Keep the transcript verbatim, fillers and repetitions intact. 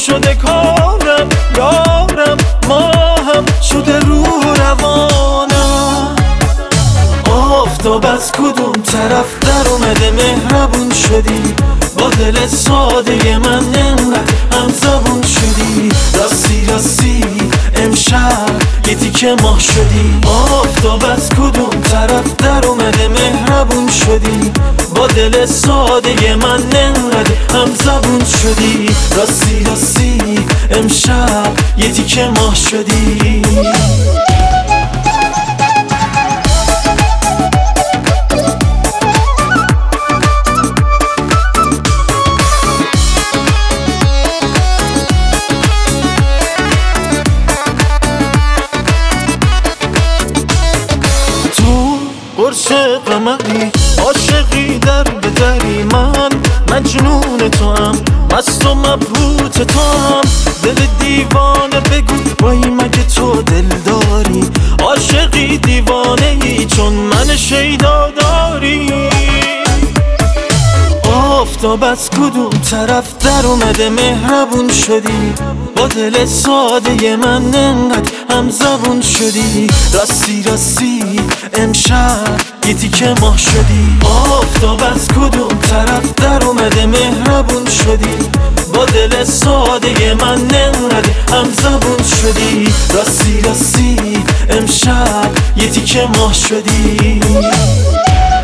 شده کارم، یارم ماهم شده روح و روانم. آفتاب از کدوم طرف در اومده مهربون شدی، با دل ساده من انقدر همزبون شدی. راستی راستی امشب یه تیکه ماه شدی. آفتاب از کدوم طرف در اومده مهربون شدی، با دل ساده من انقدر همزبون شدی. راستی راستی امشب یه تیکه ماه شدی. قرص قمری عاشقی در به دری، من مجنون تو هم مست و مبهوت تو هم. دل دیوانه بگو وای مگه تو دل داری، عاشقی دیوانه ای چون من شیدا داری. آفتاب از کدوم طرف در اومده مهربون شدی، با دل ساده من انقدر همزبون شدی. راستی راستی امشب یه تیکه ماه شدی. آفتاب از کدوم طرف در اومده مهربون شدی، با دل ساده من انقدر همزبون شدی. راستی راستی امشب یه تیکه ماه شدی.